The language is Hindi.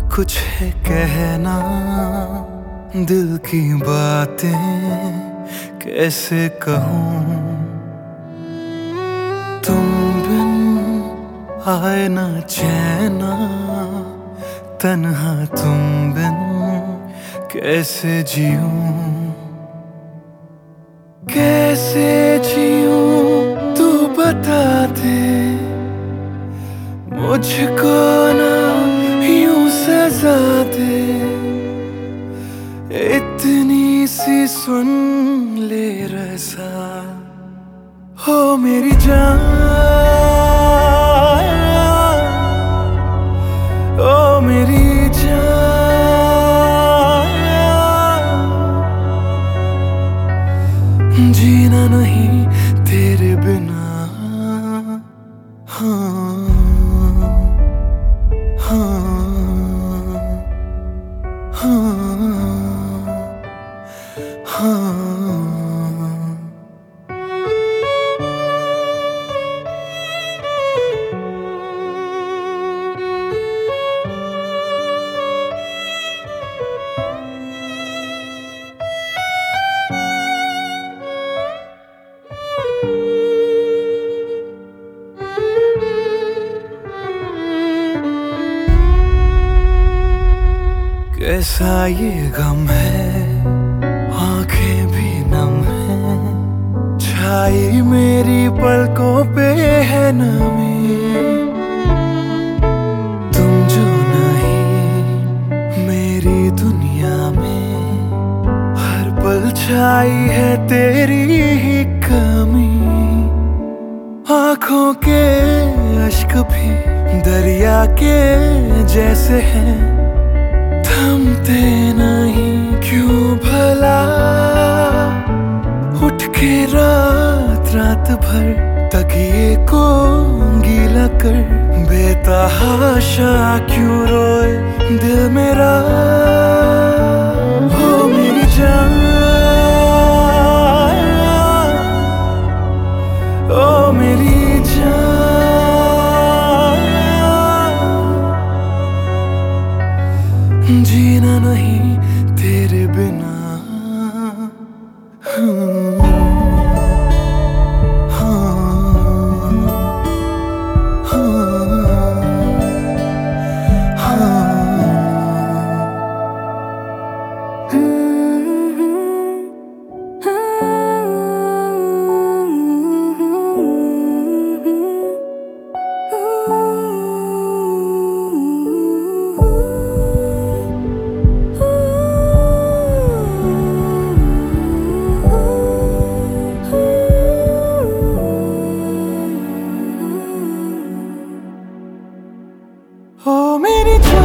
कुछ है कहना, दिल की बातें कैसे कहूँ। तुम बिन आए ना चैना, तन्हा तुम बिन कैसे जीऊँ। कैसे जीऊँ तू बता दे, मुझको ना यूं सजा दे। इतनी सी सुन ले रज़ा, हो मेरी जान, ओ मेरी जान। जीना नहीं तेरे बिना, हाँ हाँ हाँ हाँ। कैसा ये गम है, आंखें भी नम है, छाई मेरी पलकों पे है नमी। तुम जो नहीं मेरी दुनिया में, हर पल छाई है तेरी ही कमी। आंखों के अश्क भी दरिया के जैसे हैं, थमते नहीं क्यों भला। उठ के रात रात भर तकिए को गीला कर, बेतहाशा क्यों रोए दिल मेरा। हो मेरी जान, ओ मेरी जान। जीना नहीं तेरे बिना, हाँ ओ मेरी